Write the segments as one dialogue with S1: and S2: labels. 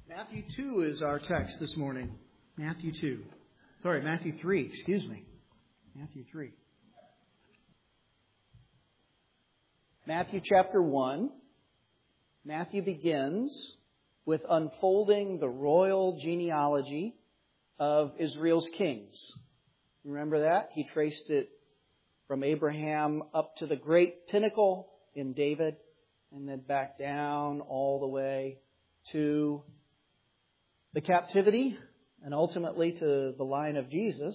S1: Matthew 2 is our text this morning. Matthew 2. Sorry, Matthew 3, excuse me. Matthew 3. Matthew chapter 1. Matthew begins with unfolding the royal genealogy of Israel's kings. Remember that? He traced it from Abraham up to the great pinnacle in David, and then back down all the way to the captivity, and ultimately to the line of Jesus.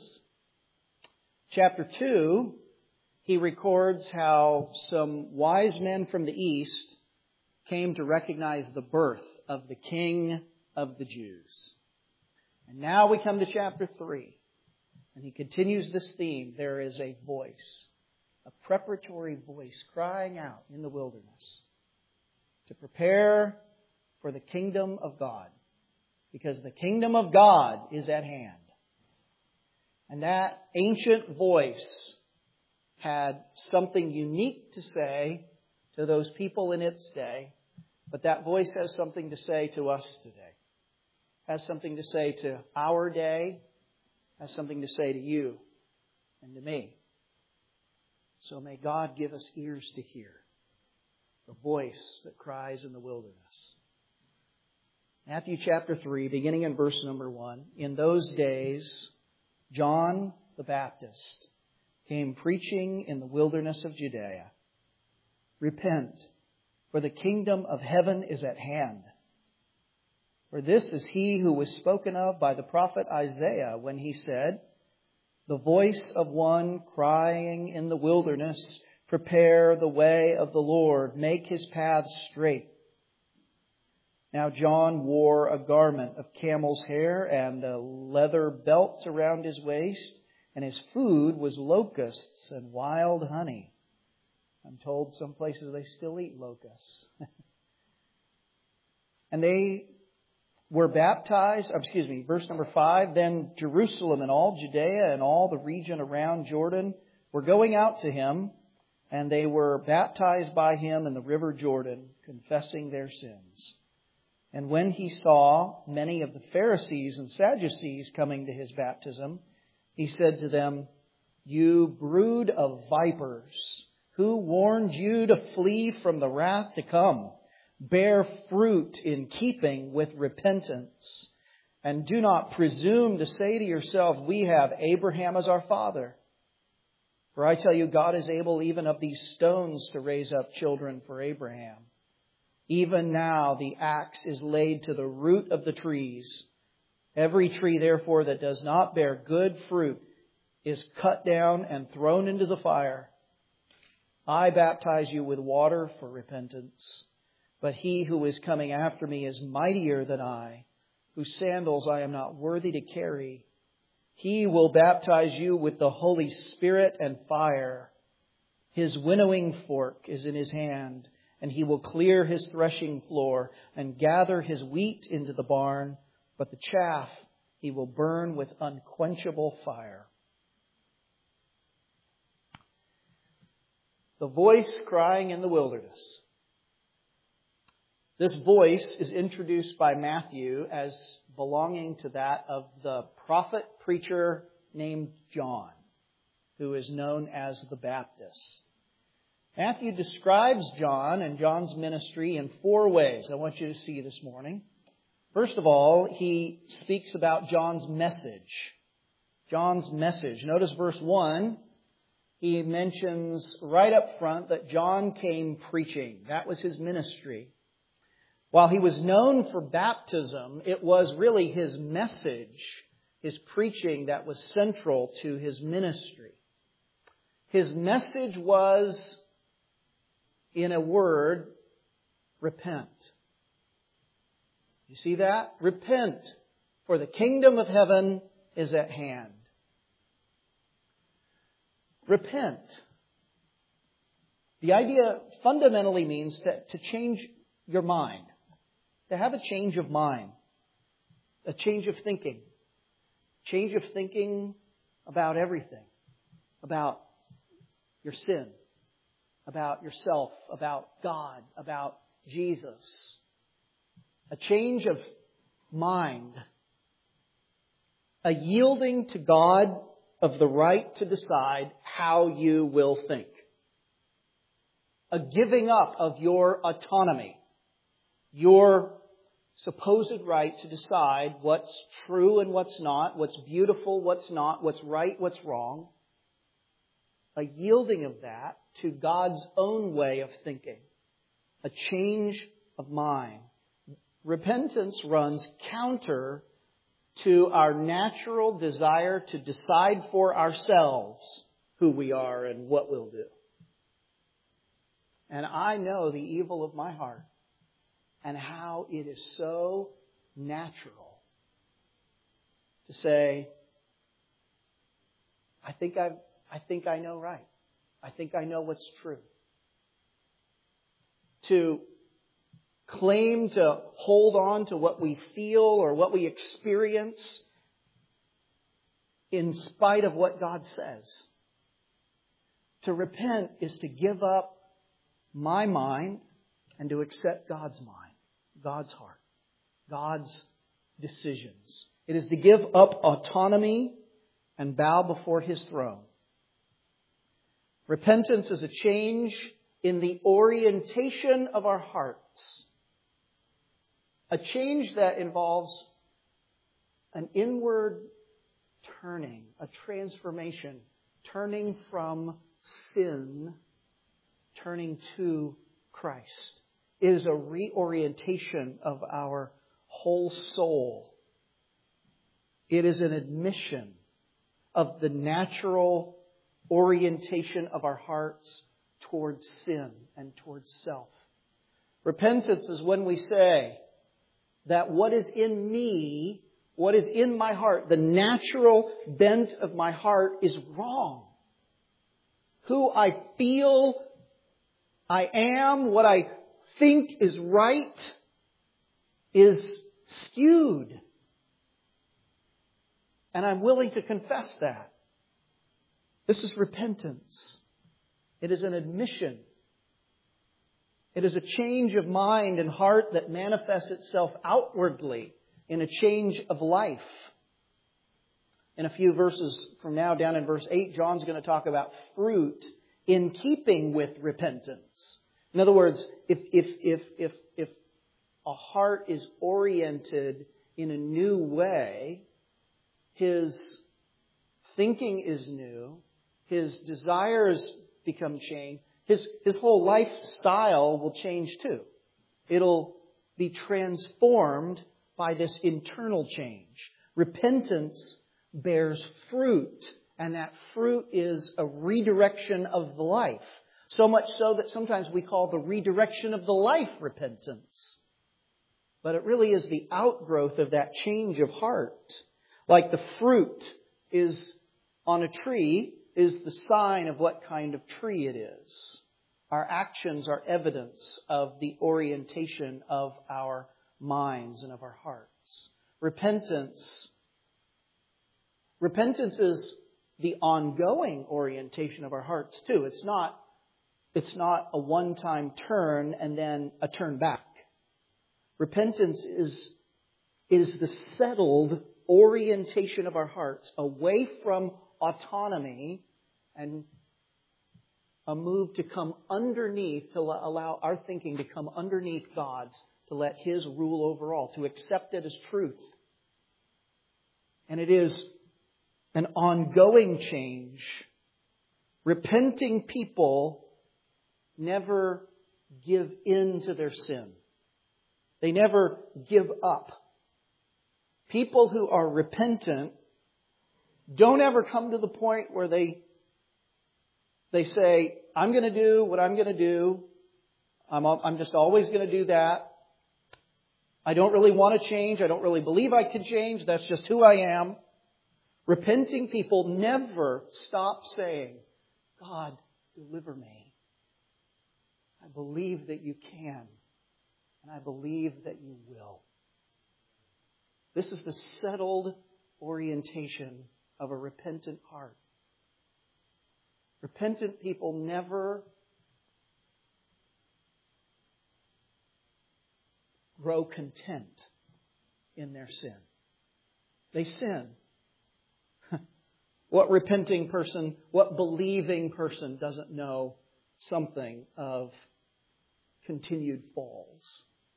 S1: Chapter 2, he records how some wise men from the east came to recognize the birth of the King of the Jews. And now we come to chapter 3, and he continues this theme. There is a voice, a preparatory voice crying out in the wilderness to prepare for the kingdom of God. Because the kingdom of God is at hand. And that ancient voice had something unique to say to those people in its day. But that voice has something to say to us today. Has something to say to our day. Has something to say to you and to me. So may God give us ears to hear the voice that cries in the wilderness. Matthew chapter 3, beginning in verse number 1. In those days, John the Baptist came preaching in the wilderness of Judea. Repent, for the kingdom of heaven is at hand. For this is he who was spoken of by the prophet Isaiah when he said, the voice of one crying in the wilderness, prepare the way of the Lord, make his paths straight. Now John wore a garment of camel's hair and a leather belt around his waist, and his food was locusts and wild honey. I'm told some places they still eat locusts. And they were baptized, verse number 5, then Jerusalem and all Judea and all the region around Jordan were going out to him, and they were baptized by him in the river Jordan, confessing their sins. And when he saw many of the Pharisees and Sadducees coming to his baptism, he said to them, you brood of vipers, who warned you to flee from the wrath to come? Bear fruit in keeping with repentance. And do not presume to say to yourself, we have Abraham as our father. For I tell you, God is able even of these stones to raise up children for Abraham. Even now the axe is laid to the root of the trees. Every tree, therefore, that does not bear good fruit is cut down and thrown into the fire. I baptize you with water for repentance, but he who is coming after me is mightier than I, whose sandals I am not worthy to carry. He will baptize you with the Holy Spirit and fire. His winnowing fork is in his hand, and he will clear his threshing floor and gather his wheat into the barn, but the chaff he will burn with unquenchable fire. The voice crying in the wilderness. This voice is introduced by Matthew as belonging to that of the prophet preacher named John, who is known as the Baptist. Matthew describes John and John's ministry in 4 ways I want you to see this morning. First of all, he speaks about John's message. John's message. Notice verse 1. He mentions right up front that John came preaching. That was his ministry. While he was known for baptism, it was really his message, his preaching, that was central to his ministry. His message was, in a word, repent. You see that? Repent, for the kingdom of heaven is at hand. Repent. The idea fundamentally means to change your mind, to have a change of mind, a change of thinking. Change of thinking about everything, about your sin, about yourself, about God, about Jesus. A change of mind. A yielding to God of the right to decide how you will think. A giving up of your autonomy, your supposed right to decide what's true and what's not, what's beautiful, what's not, what's right, what's wrong. A yielding of that to God's own way of thinking. A change of mind. Repentance runs counter to our natural desire to decide for ourselves who we are and what we'll do. And I know the evil of my heart and how it is so natural to say, I think I know right. I think I know what's true. To claim to hold on to what we feel or what we experience in spite of what God says. To repent is to give up my mind and to accept God's mind, God's heart, God's decisions. It is to give up autonomy and bow before His throne. Repentance is a change in the orientation of our hearts. A change that involves an inward turning, a transformation, turning from sin, turning to Christ. It is a reorientation of our whole soul. It is an admission of the natural orientation of our hearts towards sin and towards self. Repentance is when we say that what is in me, what is in my heart, the natural bent of my heart is wrong. Who I feel I am, what I think is right, is skewed. And I'm willing to confess that. This is repentance. It is an admission. It is a change of mind and heart that manifests itself outwardly in a change of life. In a few verses from now, down in verse 8, John's going to talk about fruit in keeping with repentance. In other words, if a heart is oriented in a new way, his thinking is new, his desires become changed, his whole lifestyle will change too. It'll be transformed by this internal change. Repentance bears fruit, and that fruit is a redirection of the life. So much so that sometimes we call the redirection of the life repentance. But it really is the outgrowth of that change of heart. Like the fruit is on a tree is the sign of what kind of tree it is. Our actions are evidence of the orientation of our minds and of our hearts. Repentance is the ongoing orientation of our hearts too. It's not a one-time turn and then a turn back. Repentance is the settled orientation of our hearts away from autonomy and a move to come underneath, to allow our thinking to come underneath God's, to let His rule over all, to accept it as truth. And it is an ongoing change. Repenting people never give in to their sin. They never give up. People who are repentant don't ever come to the point where they say, I'm going to do what I'm going to do. I'm just always going to do that. I don't really want to change. I don't really believe I can change. That's just who I am. Repenting people never stop saying, God, deliver me. I believe that you can. And I believe that you will. This is the settled orientation of a repentant heart. Repentant people never grow content in their sin. They sin. What repenting person, what believing person doesn't know something of continued falls?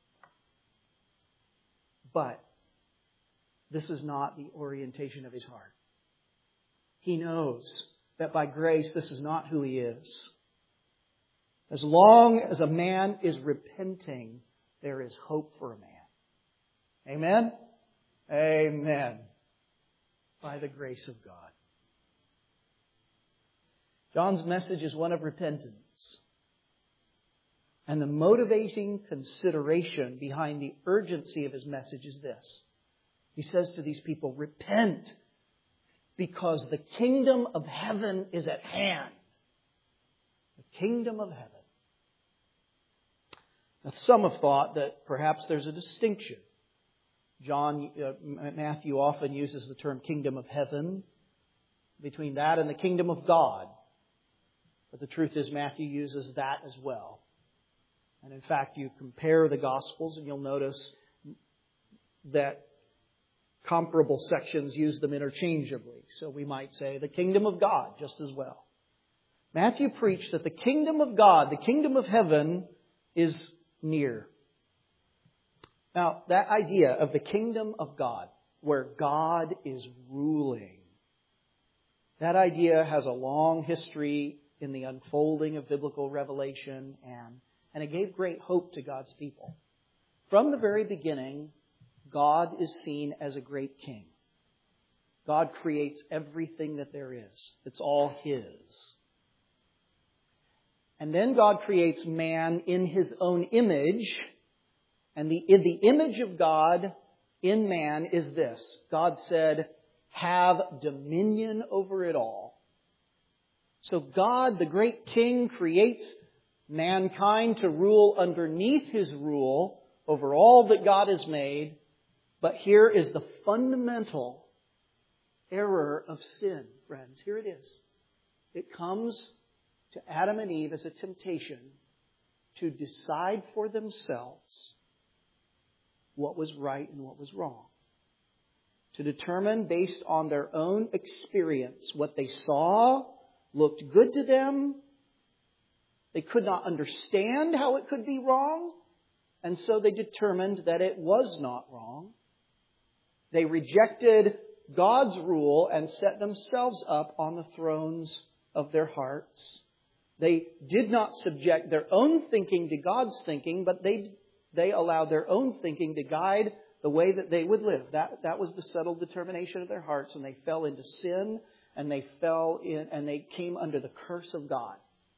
S1: But this is not the orientation of his heart. He knows that by grace this is not who he is. As long as a man is repenting, there is hope for a man. Amen? Amen. By the grace of God. John's message is one of repentance. And the motivating consideration behind the urgency of his message is this. He says to these people, repent, because the kingdom of heaven is at hand. The kingdom of heaven. Now, some have thought that perhaps there's a distinction. Matthew often uses the term kingdom of heaven between that and the kingdom of God. But the truth is Matthew uses that as well. And in fact, you compare the Gospels and you'll notice that comparable sections use them interchangeably. So we might say the kingdom of God just as well. Matthew preached that the kingdom of God, the kingdom of heaven, is near. Now, that idea of the kingdom of God, where God is ruling, that idea has a long history in the unfolding of biblical revelation, and it gave great hope to God's people. From the very beginning, God is seen as a great king. God creates everything that there is. It's all His. And then God creates man in His own image. And the image of God in man is this. God said, have dominion over it all. So God, the great king, creates mankind to rule underneath His rule over all that God has made. But here is the fundamental error of sin, friends. Here it is. It comes to Adam and Eve as a temptation to decide for themselves what was right and what was wrong. To determine based on their own experience what they saw looked good to them. They could not understand how it could be wrong, and so they determined that it was not wrong. They rejected God's rule and set themselves up on the thrones of their hearts. They did not subject their own thinking to God's thinking, but they allowed their own thinking to guide the way that they would live. That was the settled determination of their hearts, and they fell into sin, and they came under the curse of God.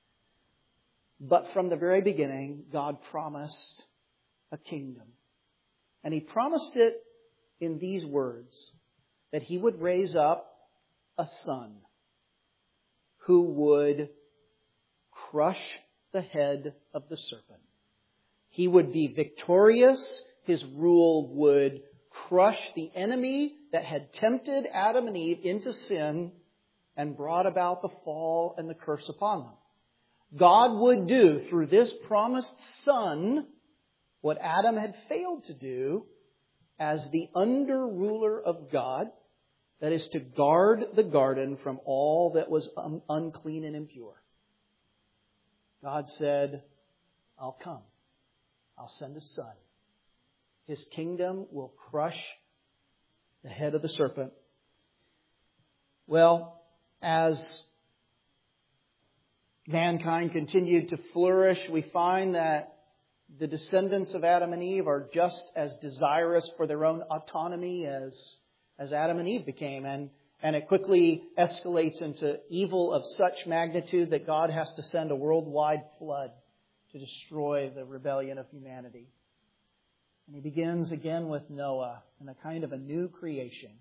S1: But from the very beginning, God promised a kingdom. And He promised it in these words, that He would raise up a son who would crush the head of the serpent. He would be victorious. His rule would crush the enemy that had tempted Adam and Eve into sin and brought about the fall and the curse upon them. God would do through this promised son what Adam had failed to do as the under-ruler of God, that is to guard the garden from all that was unclean and impure. God said, I'll come. I'll send a son. His kingdom will crush the head of the serpent. Well, as mankind continued to flourish, we find that the descendants of Adam and Eve are just as desirous for their own autonomy as Adam and Eve became. And it quickly escalates into evil of such magnitude that God has to send a worldwide flood to destroy the rebellion of humanity. And He begins again with Noah and a kind of a new creation.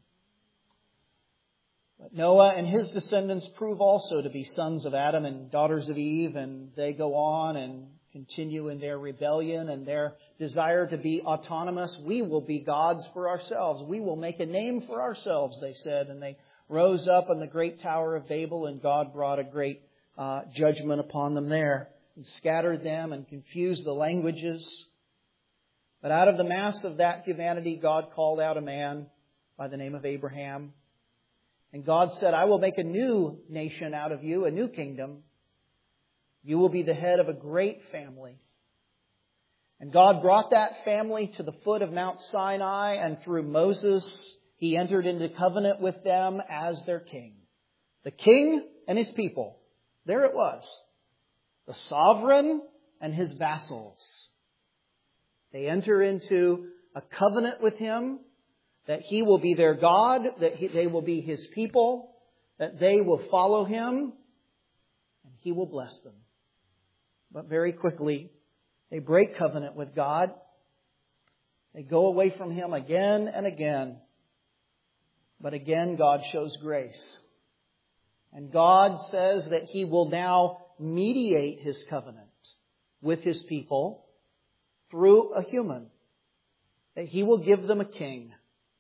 S1: But Noah and his descendants prove also to be sons of Adam and daughters of Eve, and they go on and continue in their rebellion and their desire to be autonomous. We will be gods for ourselves. We will make a name for ourselves, they said. And they rose up on the great Tower of Babel, and God brought a great judgment upon them there and scattered them and confused the languages. But out of the mass of that humanity, God called out a man by the name of Abraham. And God said, I will make a new nation out of you, a new kingdom. You will be the head of a great family. And God brought that family to the foot of Mount Sinai, and through Moses, He entered into covenant with them as their king. The king and his people. There it was. The sovereign and his vassals. They enter into a covenant with Him that He will be their God, that they will be His people, that they will follow Him, and He will bless them. But very quickly, they break covenant with God. They go away from Him again and again. But again, God shows grace. And God says that He will now mediate His covenant with His people through a human. That He will give them a king.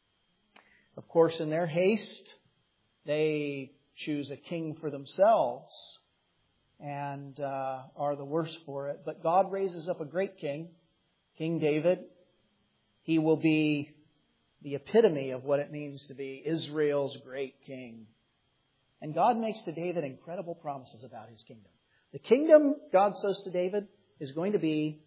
S1: Of course, in their haste, they choose a king for themselves and are the worse for it. But God raises up a great king, King David. He will be the epitome of what it means to be Israel's great king. And God makes to David incredible promises about His kingdom. The kingdom, God says to David, is going to be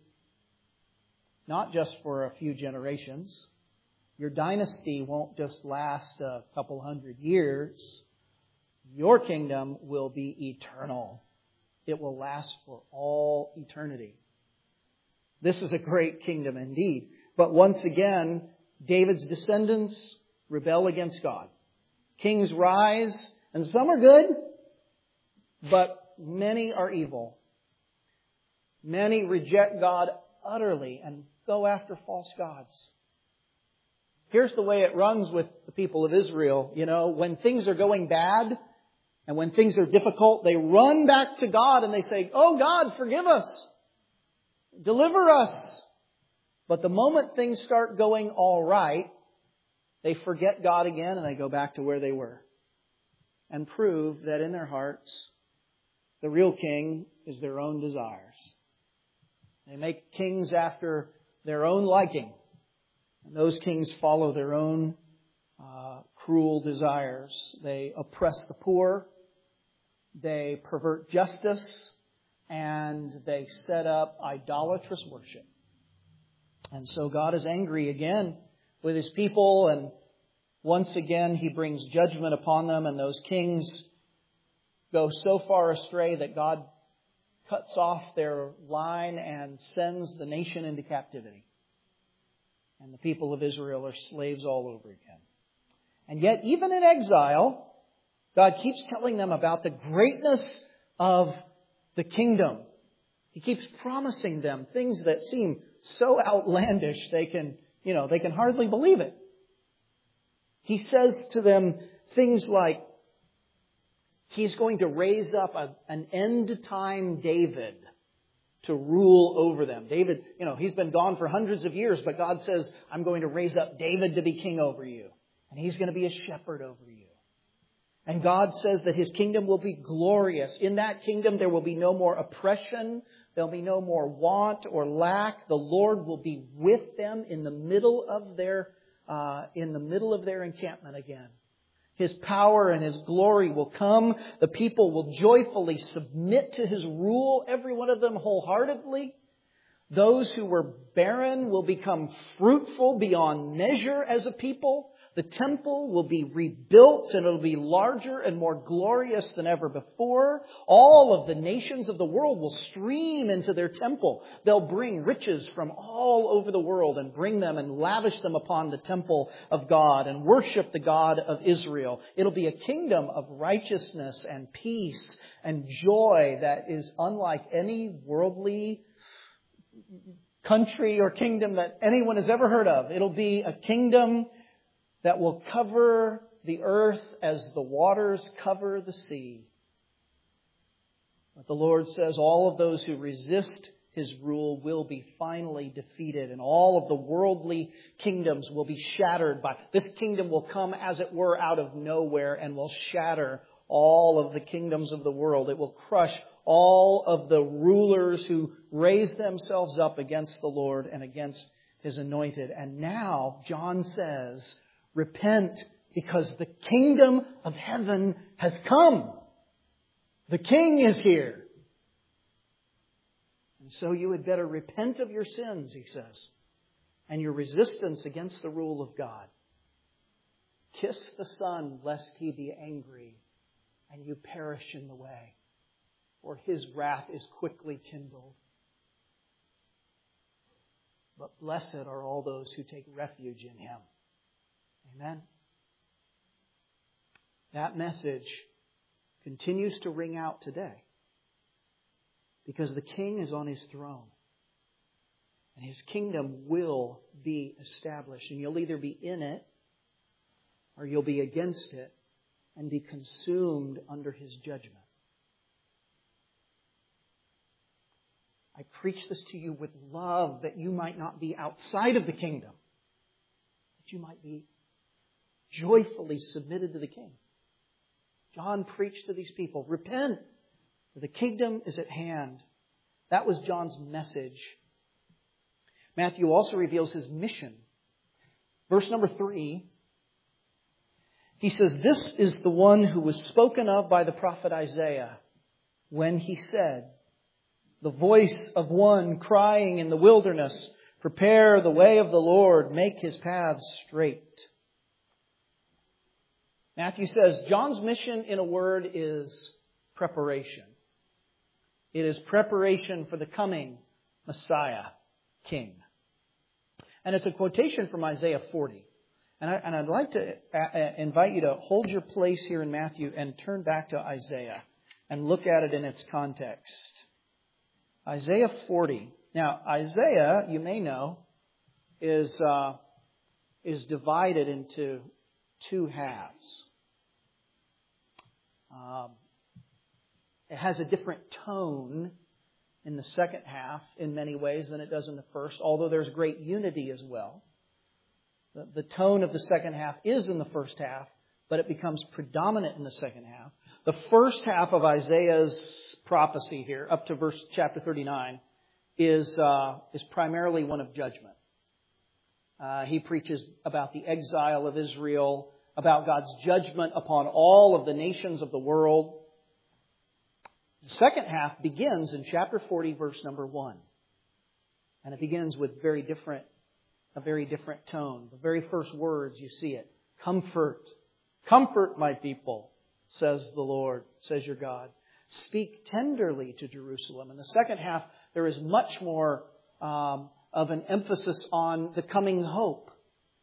S1: not just for a few generations. Your dynasty won't just last a couple hundred years. Your kingdom will be eternal. It will last for all eternity. This is a great kingdom indeed. But once again, David's descendants rebel against God. Kings rise, and some are good, but many are evil. Many reject God utterly and go after false gods. Here's the way it runs with the people of Israel. You know, when things are going bad and when things are difficult, they run back to God and they say, "Oh God, forgive us. Deliver us." But the moment things start going all right, they forget God again and they go back to where they were. And prove that in their hearts, the real king is their own desires. They make kings after their own liking. And those kings follow their own cruel desires. They oppress the poor. They pervert justice. And they set up idolatrous worship. And so God is angry again with His people. And once again He brings judgment upon them. And those kings go so far astray that God cuts off their line and sends the nation into captivity. And the people of Israel are slaves all over again. And yet, even in exile, God keeps telling them about the greatness of the kingdom. He keeps promising them things that seem so outlandish they can hardly believe it. He says to them things like, He's going to raise up an end-time David to rule over them. David, he's been gone for hundreds of years, but God says, I'm going to raise up David to be king over you. And He's going to be a shepherd over you. And God says that His kingdom will be glorious. In that kingdom, there will be no more oppression. There'll be no more want or lack. The Lord will be with them in the middle of their encampment again. His power and His glory will come. The people will joyfully submit to His rule, every one of them wholeheartedly. Those who were barren will become fruitful beyond measure as a people. The temple will be rebuilt and it'll be larger and more glorious than ever before. All of the nations of the world will stream into their temple. They'll bring riches from all over the world and bring them and lavish them upon the temple of God and worship the God of Israel. It'll be a kingdom of righteousness and peace and joy that is unlike any worldly country or kingdom that anyone has ever heard of. It'll be a kingdom that will cover the earth as the waters cover the sea. But the Lord says all of those who resist His rule will be finally defeated, and all of the worldly kingdoms will be shattered by. This kingdom will come, as it were, out of nowhere and will shatter all of the kingdoms of the world. It will crush all of the rulers who raise themselves up against the Lord and against His anointed. And now, John says, repent because the kingdom of heaven has come. The King is here. And so you had better repent of your sins, he says, and your resistance against the rule of God. Kiss the Son, lest He be angry, and you perish in the way, for His wrath is quickly kindled. But blessed are all those who take refuge in Him. Amen. That message continues to ring out today because the King is on His throne. And His kingdom will be established. And you'll either be in it or you'll be against it and be consumed under His judgment. I preach this to you with love that you might not be outside of the kingdom, that you might be joyfully submitted to the King. John preached to these people, repent, for the kingdom is at hand. That was John's message. Matthew also reveals his mission. Verse number 3, he says, this is the one who was spoken of by the prophet Isaiah when he said, the voice of one crying in the wilderness, prepare the way of the Lord, make His paths straight. Matthew says, John's mission in a word is preparation. It is preparation for the coming Messiah, King. And it's a quotation from Isaiah 40. And I'd like to invite you to hold your place here in Matthew and turn back to Isaiah and look at it in its context. Isaiah 40. Now, Isaiah, you may know, is divided into two halves. It has a different tone in the second half in many ways than it does in the first, although there's great unity as well. The tone of the second half is in the first half, but it becomes predominant in the second half. The first half of Isaiah's prophecy here, up to chapter 39, is primarily one of judgment. He preaches about the exile of Israel, about God's judgment upon all of the nations of the world. The second half begins in chapter 40, verse number 1. And it begins with a very different tone. The very first words, you see it. Comfort. Comfort my people, says the Lord, says your God. Speak tenderly to Jerusalem. In the second half, there is much more of an emphasis on the coming hope.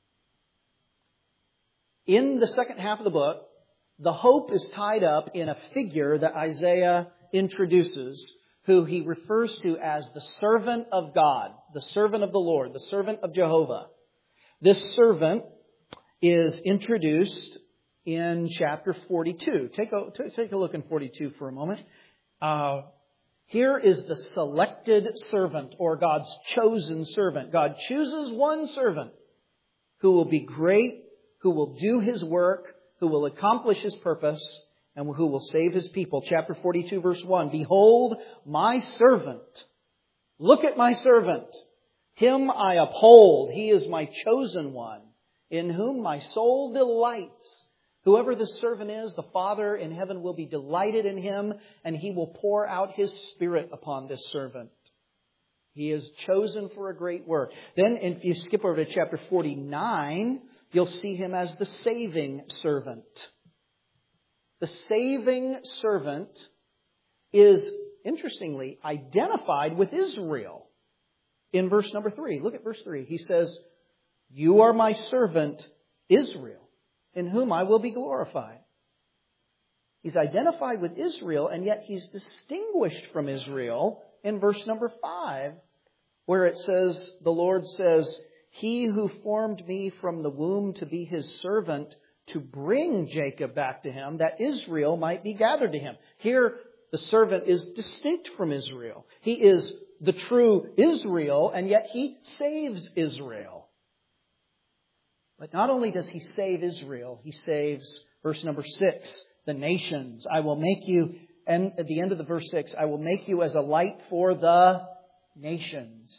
S1: In the second half of the book, the hope is tied up in a figure that Isaiah introduces, who he refers to as the servant of God, the servant of the Lord, the servant of Jehovah. This servant is introduced in chapter 42. Take a look in 42 for a moment. Here is the selected servant, or God's chosen servant. God chooses one servant who will be great, who will do His work, who will accomplish His purpose, and who will save His people. Chapter 42, verse 1. Behold, my servant. Look at my servant. Him I uphold. He is my chosen one, in whom my soul delights. Whoever this servant is, the Father in heaven will be delighted in him, and He will pour out His Spirit upon this servant. He is chosen for a great work. Then if you skip over to chapter 49, you'll see Him as the saving servant. The saving servant is, interestingly, identified with Israel in verse number 3. Look at verse 3. He says, you are my servant, Israel, in whom I will be glorified. He's identified with Israel, and yet He's distinguished from Israel in verse number 5, where it says, the Lord says, He who formed me from the womb to be His servant, to bring Jacob back to Him, that Israel might be gathered to Him. Here, the servant is distinct from Israel. He is the true Israel, and yet He saves Israel. But not only does He save Israel, He saves, verse number 6, the nations. I will make you, and at the end of the verse 6, I will make you as a light for the nations,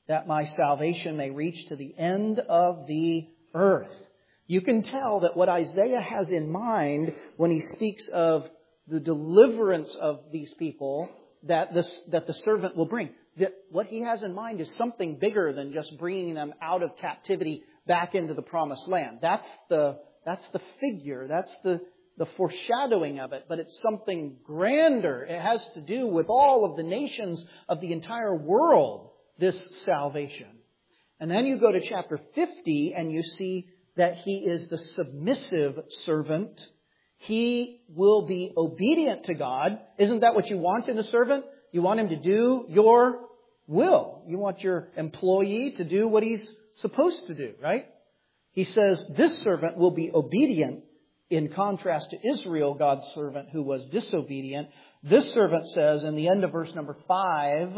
S1: that my salvation may reach to the end of the earth. You can tell that what Isaiah has in mind when he speaks of the deliverance of these people that the servant will bring. That what he has in mind is something bigger than just bringing them out of captivity back into the promised land. That's the figure. That's the foreshadowing of it. But it's something grander. It has to do with all of the nations of the entire world, this salvation. And then you go to chapter 50 and you see that he is the submissive servant. He will be obedient to God. Isn't that what you want in a servant? You want him to do your will. You want your employee to do what he's supposed to do, right? He says this servant will be obedient in contrast to Israel, God's servant who was disobedient. This servant says in the end of verse number 5,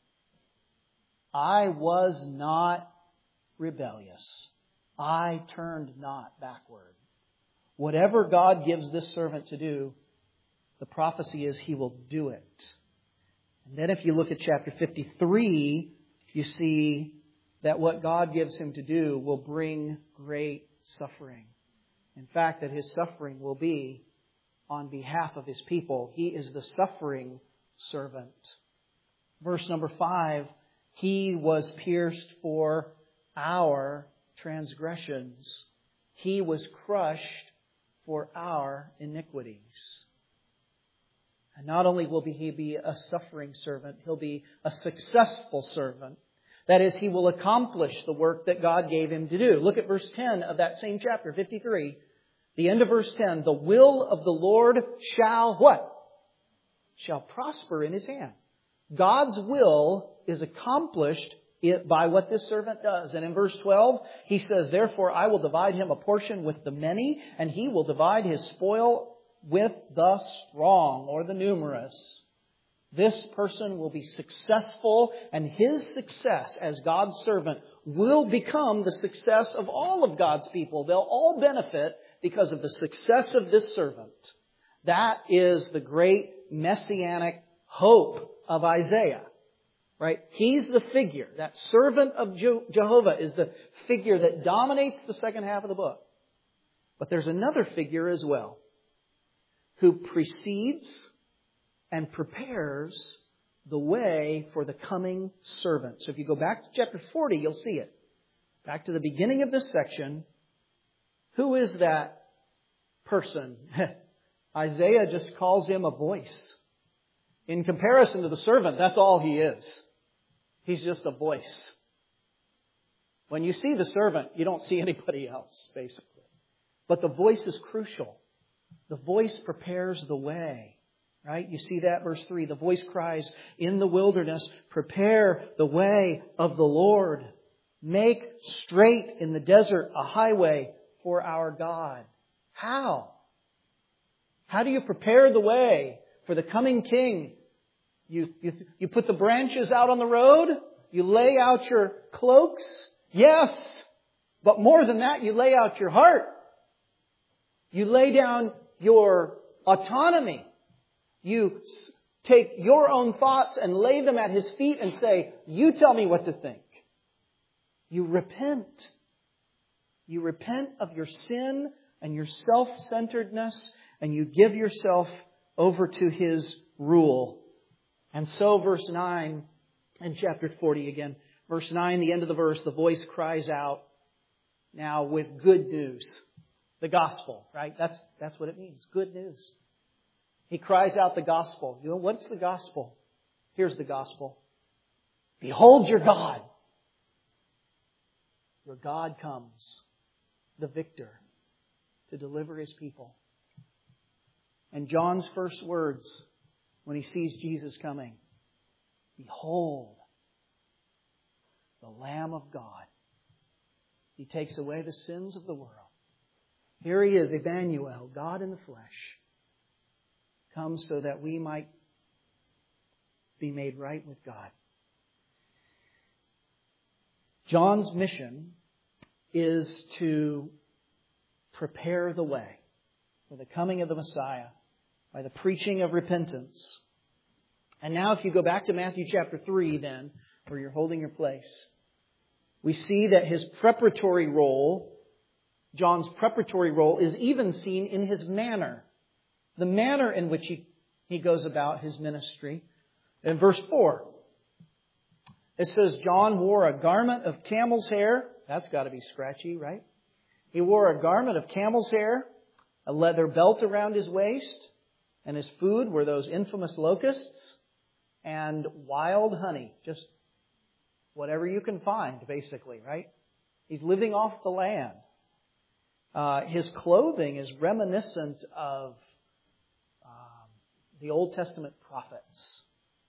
S1: I was not rebellious. I turned not backward. Whatever God gives this servant to do, the prophecy is he will do it. And then if you look at chapter 53, you see that what God gives him to do will bring great suffering. In fact, that his suffering will be on behalf of his people. He is the suffering servant. Verse number 5, he was pierced for our transgressions. He was crushed for our iniquities. And not only will he be a suffering servant, he'll be a successful servant. That is, he will accomplish the work that God gave him to do. Look at verse 10 of that same chapter, 53. The end of verse 10. The will of the Lord shall what? Shall prosper in his hand. God's will is accomplished by what this servant does. And in verse 12, he says, therefore I will divide him a portion with the many, and he will divide his spoil with the strong or the numerous. This person will be successful, and his success as God's servant will become the success of all of God's people. They'll all benefit because of the success of this servant. That is the great messianic hope of Isaiah. Right? He's the figure. That servant of Jehovah is the figure that dominates the second half of the book. But there's another figure as well who precedes and prepares the way for the coming servant. So if you go back to chapter 40, you'll see it. Back to the beginning of this section. Who is that person? Isaiah just calls him a voice. In comparison to the servant, that's all he is. He's just a voice. When you see the servant, you don't see anybody else, basically. But the voice is crucial. The voice prepares the way. Right? You see that, verse 3. The voice cries, in the wilderness, prepare the way of the Lord. Make straight in the desert a highway for our God. How? How do you prepare the way for the coming King? You put the branches out on the road? You lay out your cloaks? Yes. But more than that, you lay out your heart. You lay down your autonomy. You take your own thoughts and lay them at His feet and say, you tell me what to think. You repent. You repent of your sin and your self-centeredness, and you give yourself over to His rule. And so verse 9 in chapter 40 again. Verse 9, the end of the verse, the voice cries out now with good news. The gospel, right? That's what it means. Good news. He cries out the gospel. You know, what's the gospel? Here's the gospel. Behold your God. Your God comes, the victor, to deliver His people. And John's first words when he sees Jesus coming, behold, the Lamb of God. He takes away the sins of the world. Here He is, Emmanuel, God in the flesh, comes so that we might be made right with God. John's mission is to prepare the way for the coming of the Messiah by the preaching of repentance. And now if you go back to Matthew chapter 3 then, where you're holding your place, We see that his preparatory role, John's preparatory role, is even seen in his manner. The manner in which he goes about his ministry. In verse 4, it says, John wore a garment of camel's hair. That's got to be scratchy, right? He wore a garment of camel's hair, a leather belt around his waist, and his food were those infamous locusts and wild honey. Just whatever you can find, basically, right? He's living off the land. His clothing is reminiscent of the Old Testament prophets.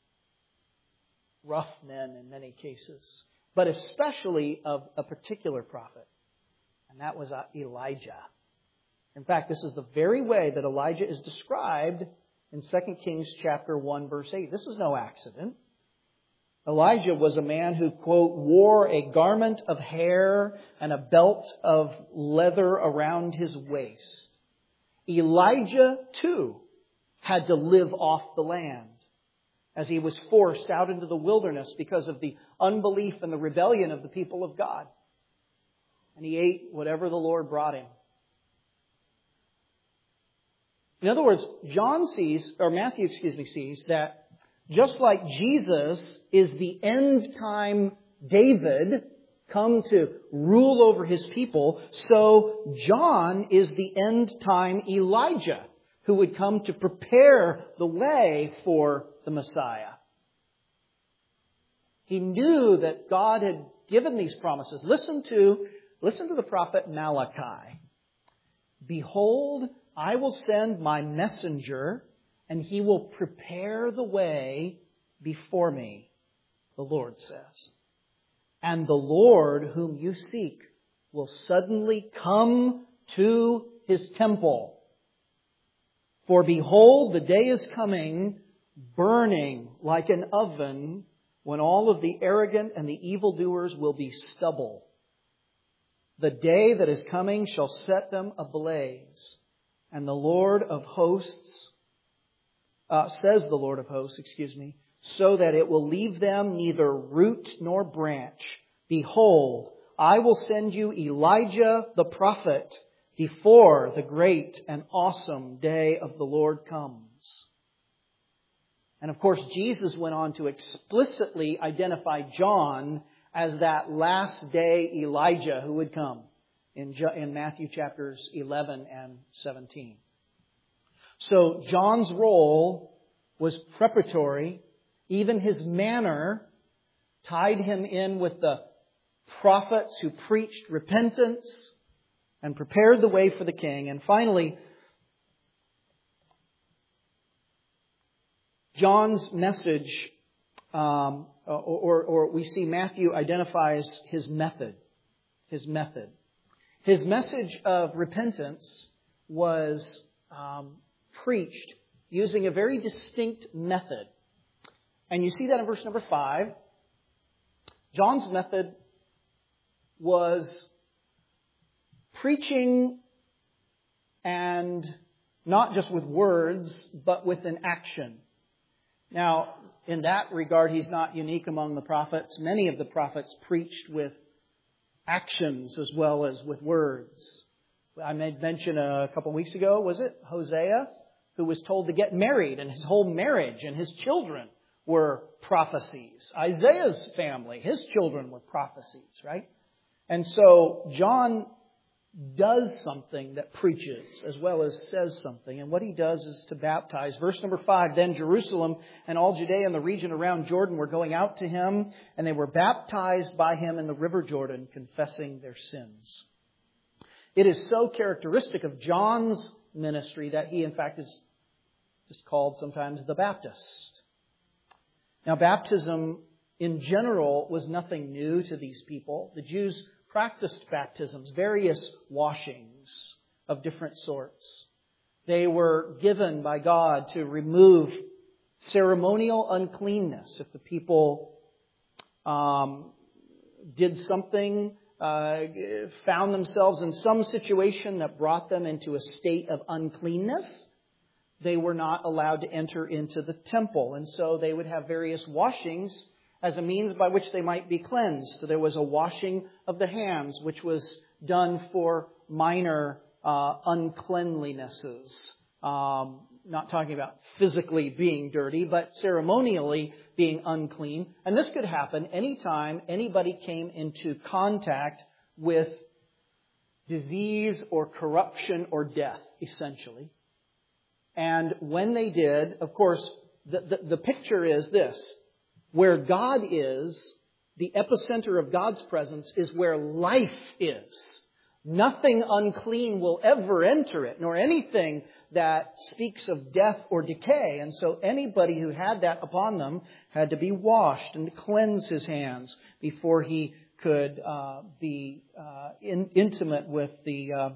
S1: Rough men in many cases. But especially of a particular prophet. And that was Elijah. In fact, this is the very way that Elijah is described in 2 Kings chapter 1, verse 8. This is no accident. Elijah was a man who, quote, wore a garment of hair and a belt of leather around his waist. Elijah, too, had to live off the land as he was forced out into the wilderness because of the unbelief and the rebellion of the people of God. And he ate whatever the Lord brought him. In other words, Matthew sees that just like Jesus is the end-time David come to rule over his people, so John is the end-time Elijah who would come to prepare the way for the Messiah. He knew that God had given these promises. Listen to the prophet Malachi. Behold, I will send my messenger, and he will prepare the way before me, the Lord says. And the Lord whom you seek will suddenly come to his temple. For behold, the day is coming, burning like an oven, when all of the arrogant and the evildoers will be stubble. The day that is coming shall set them ablaze. And the Lord of hosts, says the Lord of hosts, so that it will leave them neither root nor branch. Behold, I will send you Elijah the prophet before the great and awesome day of the Lord comes. And of course, Jesus went on to explicitly identify John as that last day Elijah who would come in Matthew chapters 11 and 17. So John's role was preparatory. Even his manner tied him in with the prophets who preached repentance and prepared the way for the king. And finally, John's message, or we see Matthew identifies his method. His method. His message of repentance was preached using a very distinct method. And you see that in verse number 5. John's method was preaching, and not just with words, but with an action. Now, in that regard, he's not unique among the prophets. Many of the prophets preached with actions as well as with words. I made mention a couple weeks ago, was it Hosea, who was told to get married, and his whole marriage and his children were prophecies. Isaiah's family, his children were prophecies, right? And so John does something that preaches as well as says something. And what he does is to baptize. Verse number 5, then Jerusalem and all Judea and the region around Jordan were going out to him, and they were baptized by him in the river Jordan, confessing their sins. It is so characteristic of John's ministry that he, in fact, is just called sometimes the Baptist. Now, baptism in general was nothing new to these people. The Jews practiced baptisms, various washings of different sorts. They were given by God to remove ceremonial uncleanness. If the people did something, found themselves in some situation that brought them into a state of uncleanness, they were not allowed to enter into the temple. And so they would have various washings as a means by which they might be cleansed. So there was a washing of the hands, which was done for minor uncleanlinesses. Not talking about physically being dirty, but ceremonially being unclean. And this could happen anytime anybody came into contact with disease or corruption or death, essentially. And when they did, of course, the picture is this. Where God is, the epicenter of God's presence is where life is. Nothing unclean will ever enter it, nor anything that speaks of death or decay. And so anybody who had that upon them had to be washed and cleanse his hands before he could be intimate with the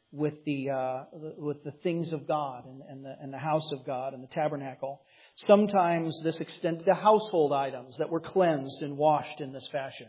S1: things of God and the house of God and the tabernacle. Sometimes this extended to household items that were cleansed and washed in this fashion.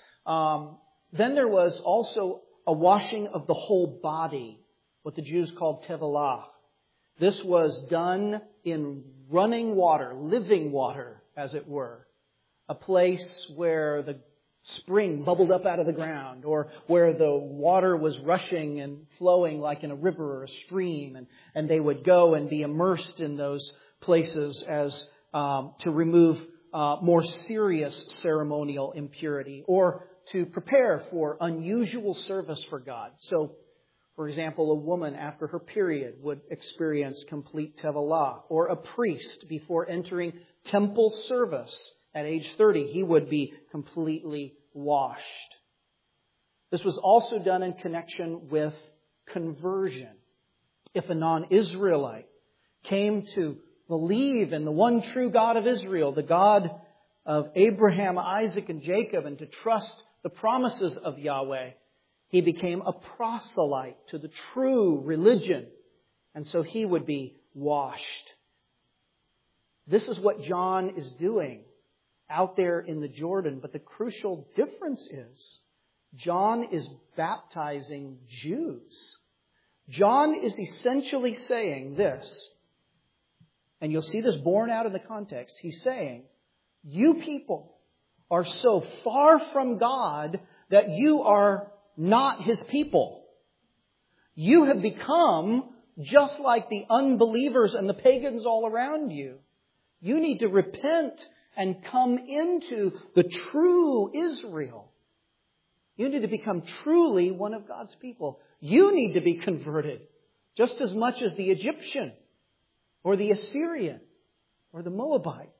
S1: Then there was also a washing of the whole body, what the Jews called tevilah. This was done in running water, living water, as it were. A place where the spring bubbled up out of the ground, or where the water was rushing and flowing like in a river or a stream, and they would go and be immersed in those places as to remove more serious ceremonial impurity, or to prepare for unusual service for God. So, for example, a woman after her period would experience complete tevilah, or a priest before entering temple service at age 30, he would be completely washed. This was also done in connection with conversion. If a non-Israelite came to believe in the one true God of Israel, the God of Abraham, Isaac, and Jacob, and to trust the promises of Yahweh, he became a proselyte to the true religion. And so he would be washed. This is what John is doing out there in the Jordan. But the crucial difference is John is baptizing Jews. John is essentially saying this, and you'll see this borne out in the context. He's saying, you people are so far from God that you are not His people. You have become just like the unbelievers and the pagans all around you. You need to repent and come into the true Israel. You need to become truly one of God's people. You need to be converted just as much as the Egyptian or the Assyrian or the Moabite.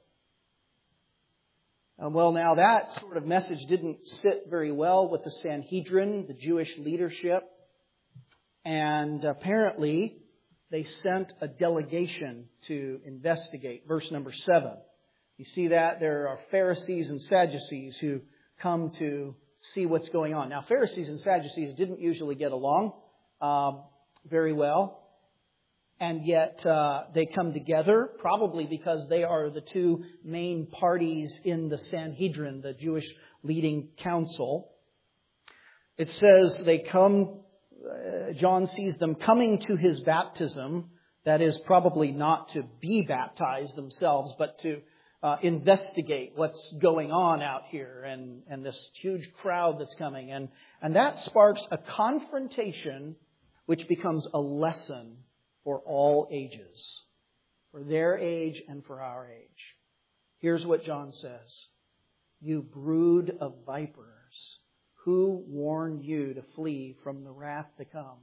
S1: Well, now that sort of message didn't sit very well with the Sanhedrin, the Jewish leadership. And apparently they sent a delegation to investigate. Verse number 7. You see that? There are Pharisees and Sadducees who come to see what's going on. Now, Pharisees and Sadducees didn't usually get along very well. And yet they come together, probably because they are the two main parties in the Sanhedrin, the Jewish leading council. It says they come, John sees them coming to his baptism. That is probably not to be baptized themselves, but to investigate what's going on out here and this huge crowd that's coming. And that sparks a confrontation which becomes a lesson for all ages, for their age and for our age. Here's what John says. You brood of vipers, who warned you to flee from the wrath to come?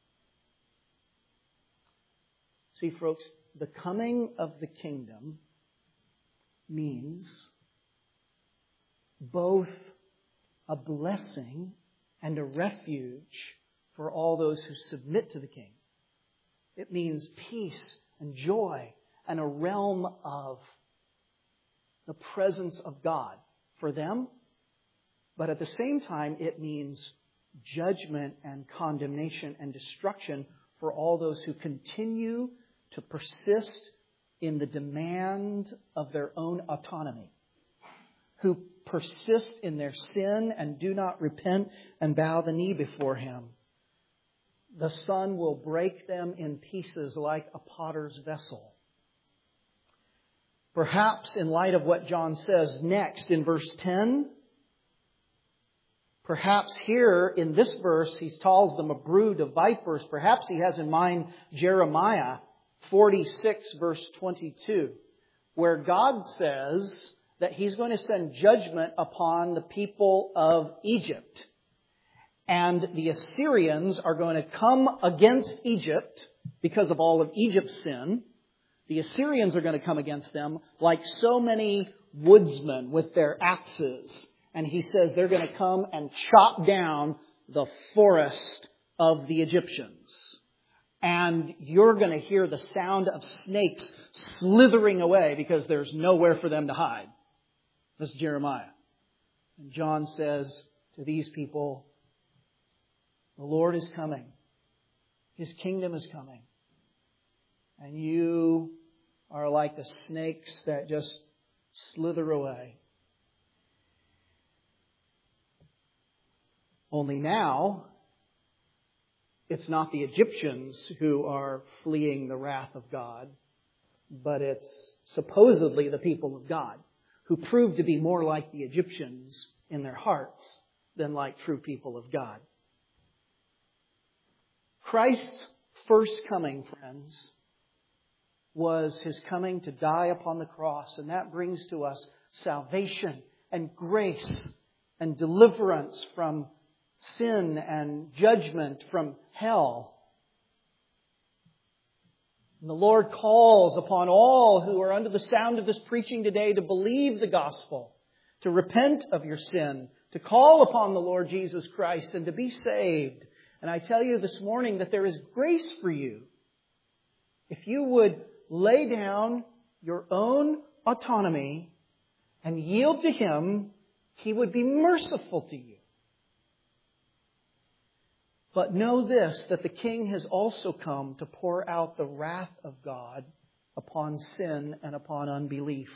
S1: See, folks, the coming of the kingdom means both a blessing and a refuge for all those who submit to the King. It means peace and joy and a realm of the presence of God for them. But at the same time, it means judgment and condemnation and destruction for all those who continue to persist in the demand of their own autonomy, who persist in their sin and do not repent and bow the knee before Him. The Son will break them in pieces like a potter's vessel. Perhaps in light of what John says next in verse 10, perhaps here in this verse he calls them a brood of vipers. Perhaps he has in mind Jeremiah 46 verse 22, where God says that He's going to send judgment upon the people of Egypt. And the Assyrians are going to come against Egypt because of all of Egypt's sin. The Assyrians are going to come against them like so many woodsmen with their axes. And He says they're going to come and chop down the forest of the Egyptians. And you're going to hear the sound of snakes slithering away because there's nowhere for them to hide. This is Jeremiah. And John says to these people, the Lord is coming. His kingdom is coming. And you are like the snakes that just slither away. Only now, it's not the Egyptians who are fleeing the wrath of God, but it's supposedly the people of God who prove to be more like the Egyptians in their hearts than like true people of God. Christ's first coming, friends, was His coming to die upon the cross. And that brings to us salvation and grace and deliverance from sin and judgment from hell. And the Lord calls upon all who are under the sound of this preaching today to believe the gospel, to repent of your sin, to call upon the Lord Jesus Christ and to be saved. And I tell you this morning that there is grace for you. If you would lay down your own autonomy and yield to Him, He would be merciful to you. But know this, that the King has also come to pour out the wrath of God upon sin and upon unbelief.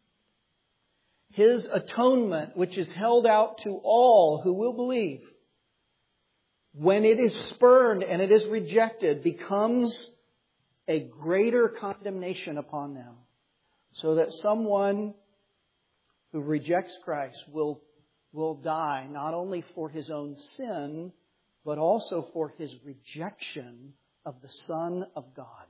S1: His atonement, which is held out to all who will believe, when it is spurned and it is rejected, becomes a greater condemnation upon them. So that someone who rejects Christ will die not only for his own sin, but also for his rejection of the Son of God.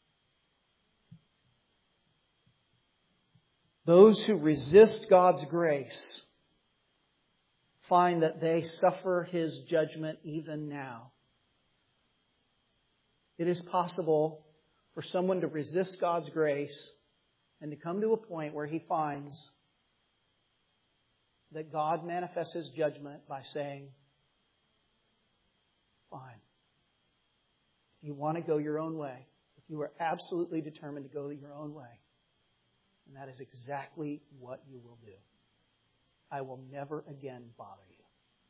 S1: Those who resist God's grace find that they suffer His judgment even now. It is possible for someone to resist God's grace and to come to a point where he finds that God manifests His judgment by saying, fine. If you want to go your own way, if you are absolutely determined to go your own way, and that is exactly what you will do. I will never again bother you.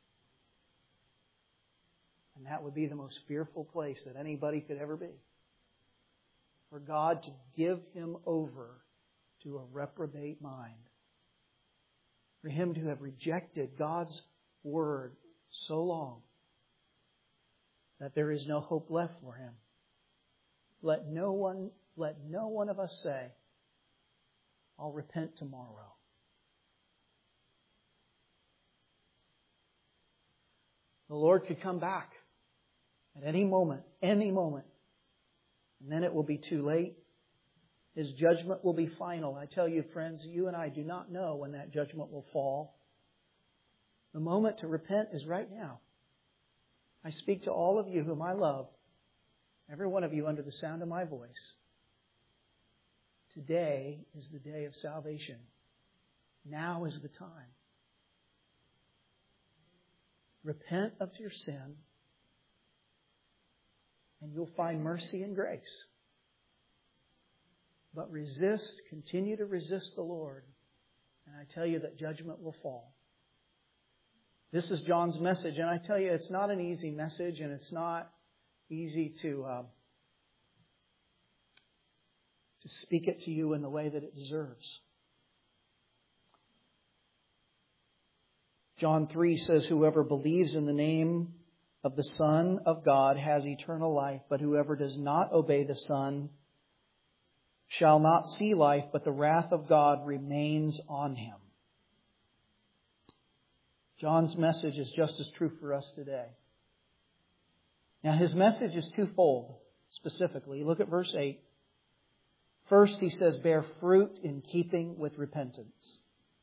S1: And that would be the most fearful place that anybody could ever be. For God to give him over to a reprobate mind. For him to have rejected God's word so long that there is no hope left for him. Let no one of us say, I'll repent tomorrow. The Lord could come back at any moment, and then it will be too late. His judgment will be final. I tell you, friends, you and I do not know when that judgment will fall. The moment to repent is right now. I speak to all of you whom I love, every one of you under the sound of my voice. Today is the day of salvation. Now is the time. Repent of your sin, and you'll find mercy and grace. But continue to resist the Lord, and I tell you that judgment will fall. This is John's message, and I tell you it's not an easy message, and it's not easy to speak it to you in the way that it deserves. John 3 says, whoever believes in the name of the Son of God has eternal life, but whoever does not obey the Son shall not see life, but the wrath of God remains on him. John's message is just as true for us today. Now, his message is twofold, specifically. Look at verse 8. First, he says, bear fruit in keeping with repentance.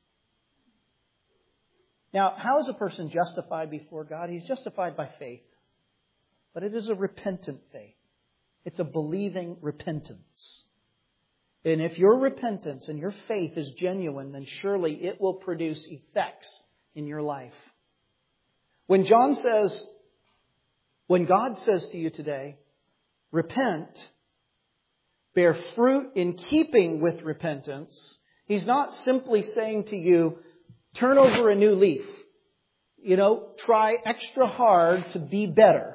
S1: Now, how is a person justified before God? He's justified by faith. But it is a repentant faith. It's a believing repentance. And if your repentance and your faith is genuine, then surely it will produce effects in your life. When God says to you today, repent, bear fruit in keeping with repentance, He's not simply saying to you, turn over a new leaf. Try extra hard to be better.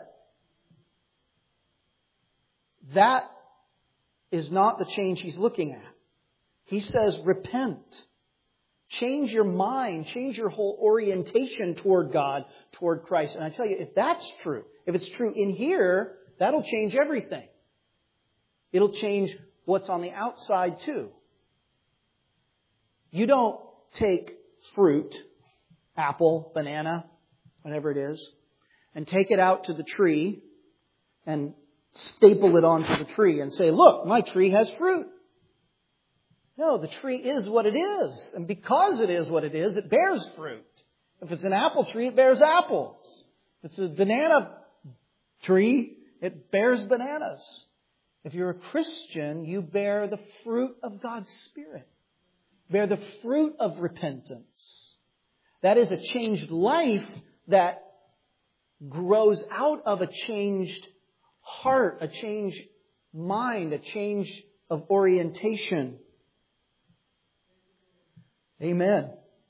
S1: That is not the change He's looking at. He says, repent. Change your mind. Change your whole orientation toward God, toward Christ. And I tell you, if that's true, if it's true in here, that'll change everything. It'll change what's on the outside too. You don't take fruit, apple, banana, whatever it is, and take it out to the tree and staple it onto the tree and say, look, my tree has fruit. No, the tree is what it is. And because it is what it is, it bears fruit. If it's an apple tree, it bears apples. If it's a banana tree, it bears bananas. If you're a Christian, you bear the fruit of God's Spirit. Bear the fruit of repentance. That is a changed life that grows out of a changed heart, a changed mind, a change of orientation. Amen.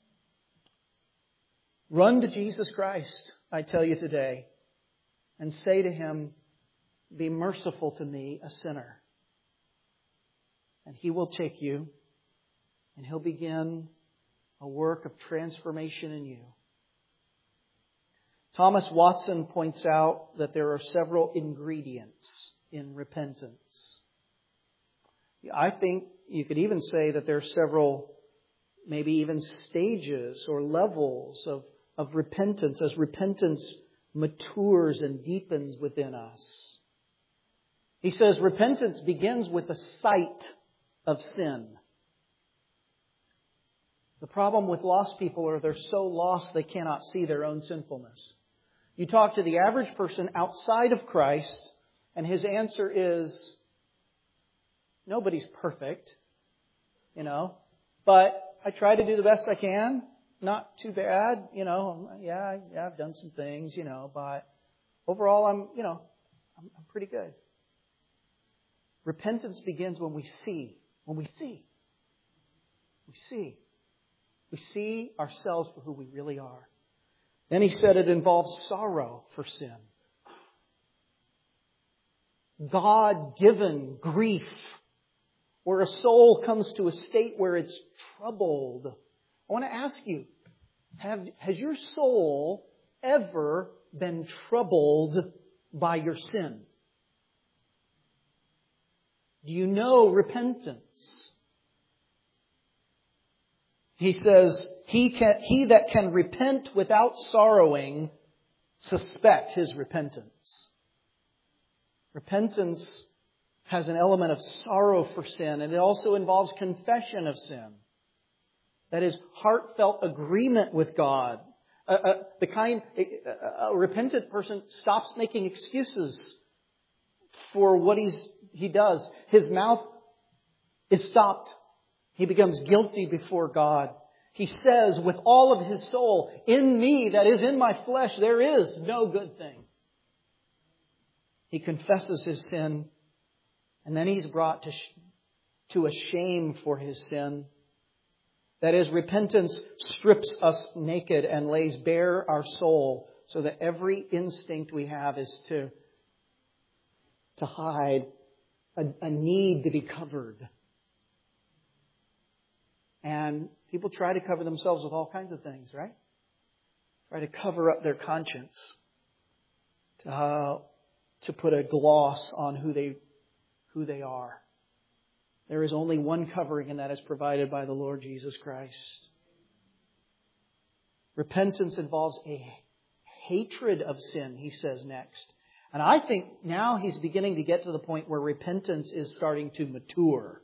S1: Run to Jesus Christ, I tell you today, and say to Him, be merciful to me, a sinner. And He will take you, and He'll begin a work of transformation in you. Thomas Watson points out that there are several ingredients in repentance. I think you could even say that there are several, maybe even stages or levels of repentance as repentance matures and deepens within us. He says repentance begins with the sight of sin. The problem with lost people are they're so lost they cannot see their own sinfulness. You talk to the average person outside of Christ, and his answer is, nobody's perfect, but I try to do the best I can. Not too bad, yeah, I've done some things, but overall I'm pretty good. Repentance begins when we see. We see ourselves for who we really are. Then he said it involves sorrow for sin. God-given grief, where a soul comes to a state where it's troubled. I want to ask you, has your soul ever been troubled by your sin? Do you know repentance? He says, he that can repent without sorrowing, suspect his repentance. Repentance has an element of sorrow for sin, and it also involves confession of sin. That is, heartfelt agreement with God. A repentant person stops making excuses for what he does. His mouth is stopped. He becomes guilty before God. He says with all of his soul, in me, that is in my flesh, there is no good thing. He confesses his sin, and then he's brought to a shame for his sin. That is, repentance strips us naked and lays bare our soul so that every instinct we have is to hide, a need to be covered. And people try to cover themselves with all kinds of things, right? Try to cover up their conscience, to put a gloss on who they are. There is only one covering, and that is provided by the Lord Jesus Christ. Repentance involves a hatred of sin, he says next. And I think now he's beginning to get to the point where repentance is starting to mature.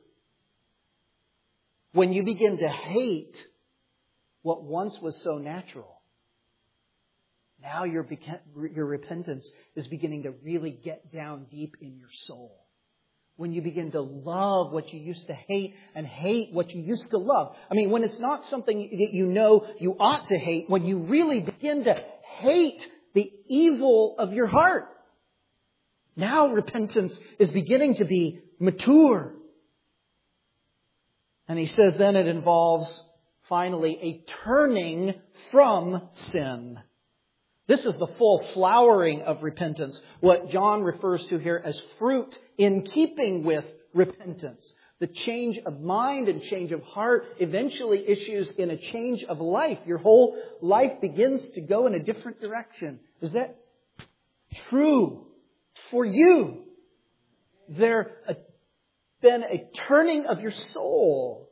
S1: When you begin to hate what once was so natural, now your repentance is beginning to really get down deep in your soul. When you begin to love what you used to hate and hate what you used to love. I mean, when it's not something that you know you ought to hate, when you really begin to hate the evil of your heart. Now repentance is beginning to be mature. And he says then it involves, finally, a turning from sin. This is the full flowering of repentance, what John refers to here as fruit in keeping with repentance. The change of mind and change of heart eventually issues in a change of life. Your whole life begins to go in a different direction. Is that true for you? There been a turning of your soul.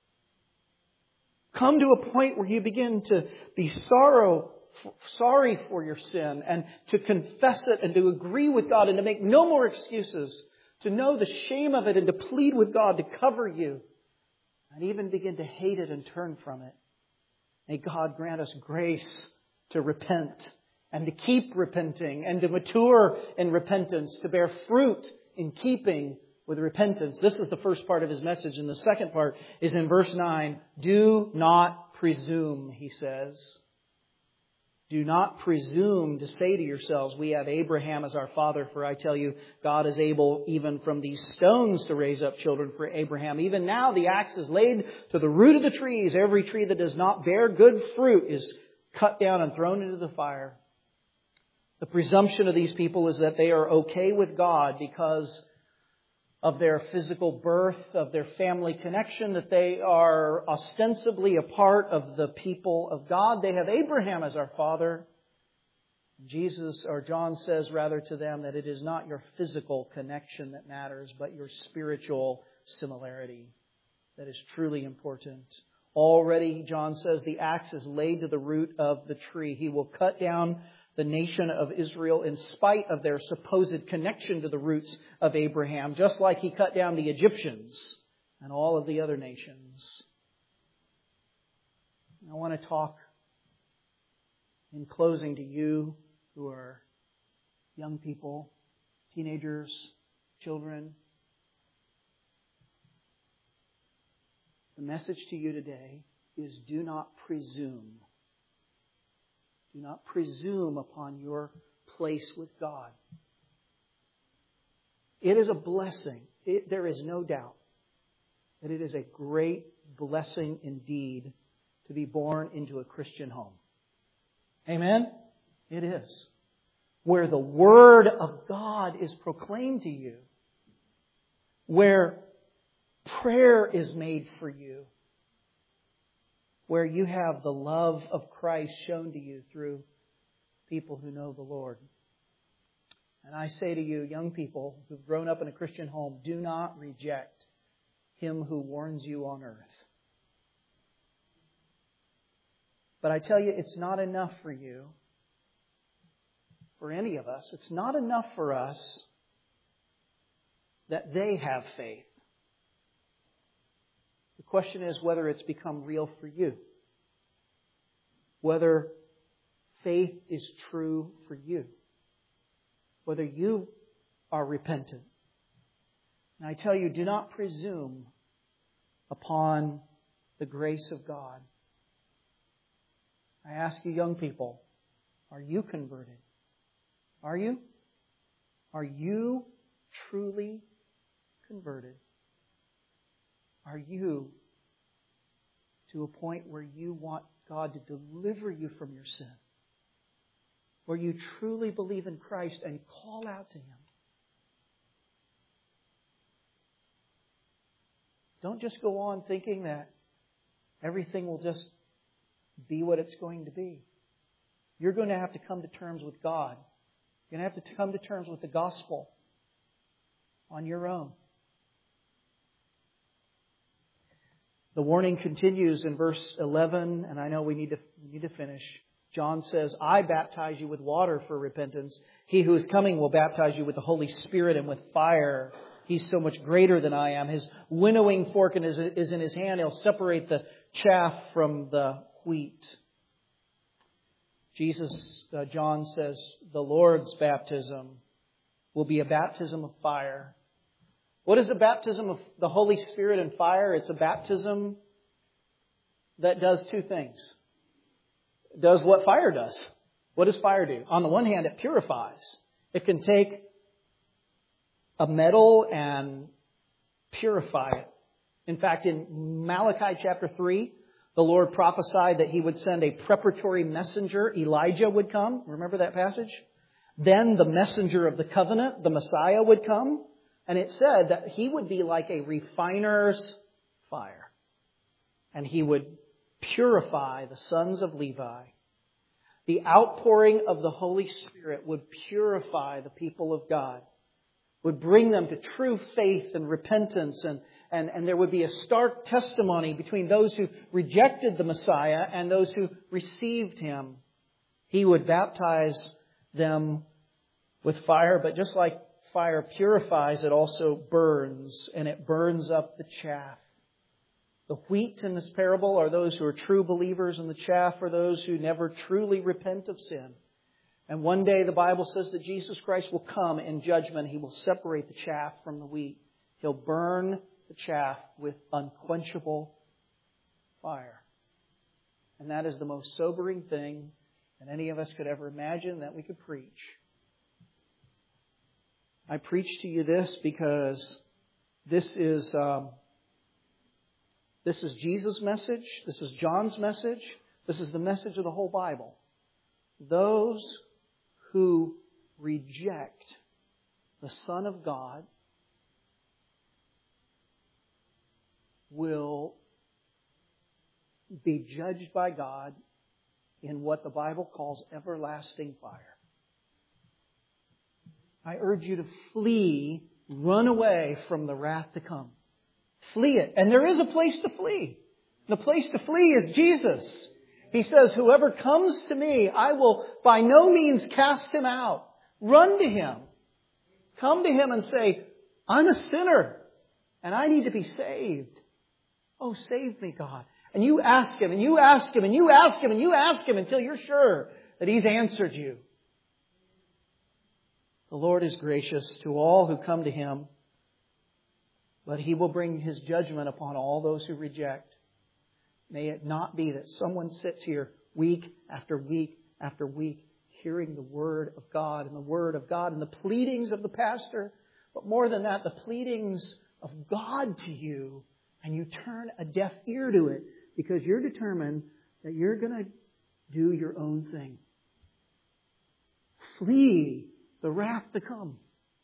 S1: Come to a point where you begin to be sorry for your sin and to confess it and to agree with God and to make no more excuses, to know the shame of it and to plead with God to cover you and even begin to hate it and turn from it. May God grant us grace to repent and to keep repenting and to mature in repentance, to bear fruit in keeping with repentance. This is the first part of his message, and the second part is in verse 9. Do not presume, he says. Do not presume to say to yourselves, we have Abraham as our father, for I tell you, God is able even from these stones to raise up children for Abraham. Even now the axe is laid to the root of the trees. Every tree that does not bear good fruit is cut down and thrown into the fire. The presumption of these people is that they are okay with God because of their physical birth, of their family connection, that they are ostensibly a part of the people of God. They have Abraham as our father. Jesus, or John says rather to them, that it is not your physical connection that matters, but your spiritual similarity that is truly important. Already, John says, the axe is laid to the root of the tree. He will cut down the nation of Israel in spite of their supposed connection to the roots of Abraham, just like He cut down the Egyptians and all of the other nations. I want to talk in closing to you who are young people, teenagers, children. The message to you today is do not presume. Do not presume upon your place with God. It is a blessing. There is no doubt that it is a great blessing indeed to be born into a Christian home. Amen? It is. Where the Word of God is proclaimed to you. Where prayer is made for you. Where you have the love of Christ shown to you through people who know the Lord. And I say to you, young people who've grown up in a Christian home, do not reject Him who warns you on earth. But I tell you, it's not enough for you, for any of us. It's not enough for us that they have faith. The question is whether it's become real for you. Whether faith is true for you. Whether you are repentant. And I tell you, do not presume upon the grace of God. I ask you, young people, are you converted? Are you? Are you truly converted? Are you to a point where you want God to deliver you from your sin? Where you truly believe in Christ and call out to Him? Don't just go on thinking that everything will just be what it's going to be. You're going to have to come to terms with God. You're going to have to come to terms with the gospel on your own. The warning continues in verse 11, and I know we need to finish. John says, I baptize you with water for repentance. He who is coming will baptize you with the Holy Spirit and with fire. He's so much greater than I am. His winnowing fork is in his hand. He'll separate the chaff from the wheat. John says, the Lord's baptism will be a baptism of fire. What is a baptism of the Holy Spirit and fire? It's a baptism that does two things. It does what fire does. What does fire do? On the one hand, it purifies. It can take a metal and purify it. In fact, in Malachi chapter 3, the Lord prophesied that He would send a preparatory messenger. Elijah would come. Remember that passage? Then the messenger of the covenant, the Messiah, would come. And it said that He would be like a refiner's fire. And He would purify the sons of Levi. The outpouring of the Holy Spirit would purify the people of God. Would bring them to true faith and repentance. And there would be a stark testimony between those who rejected the Messiah and those who received Him. He would baptize them with fire, but just like fire purifies, it also burns, and it burns up the chaff. The wheat in this parable are those who are true believers, and the chaff are those who never truly repent of sin. And one day the Bible says that Jesus Christ will come in judgment. He will separate the chaff from the wheat. He'll burn the chaff with unquenchable fire. And that is the most sobering thing that any of us could ever imagine that we could preach. I preach to you this because this is Jesus' message. This is John's message. This is the message of the whole Bible. Those who reject the Son of God will be judged by God in what the Bible calls everlasting fire. I urge you to flee, run away from the wrath to come. Flee it. And there is a place to flee. The place to flee is Jesus. He says, whoever comes to me, I will by no means cast him out. Run to Him. Come to Him and say, I'm a sinner and I need to be saved. Oh, save me, God. And you ask Him and you ask Him and you ask Him and you ask Him until you're sure that He's answered you. The Lord is gracious to all who come to Him, but He will bring His judgment upon all those who reject. May it not be that someone sits here week after week after week hearing the Word of God and the Word of God and the pleadings of the pastor, but more than that, the pleadings of God to you, and you turn a deaf ear to it because you're determined that you're going to do your own thing. Flee the wrath to come.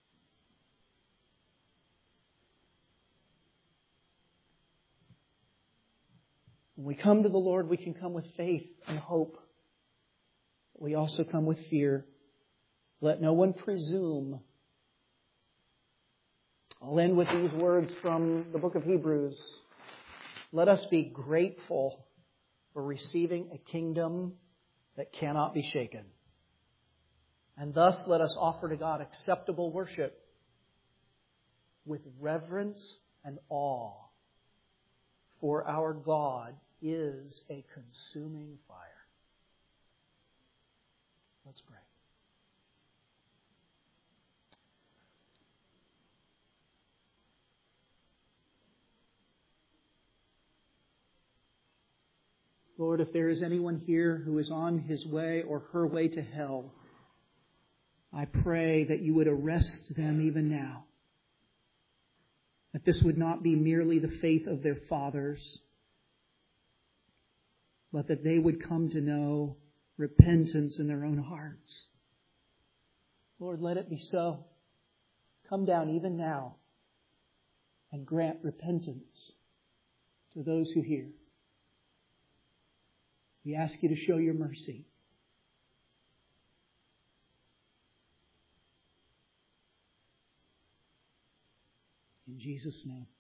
S1: When we come to the Lord, we can come with faith and hope. We also come with fear. Let no one presume. I'll end with these words from the book of Hebrews. Let us be grateful for receiving a kingdom that cannot be shaken. And thus let us offer to God acceptable worship with reverence and awe. For our God is a consuming fire. Let's pray. Lord, if there is anyone here who is on his way or her way to hell, I pray that you would arrest them even now. That this would not be merely the faith of their fathers, but that they would come to know repentance in their own hearts. Lord, let it be so. Come down even now and grant repentance to those who hear. We ask you to show your mercy. In Jesus' name.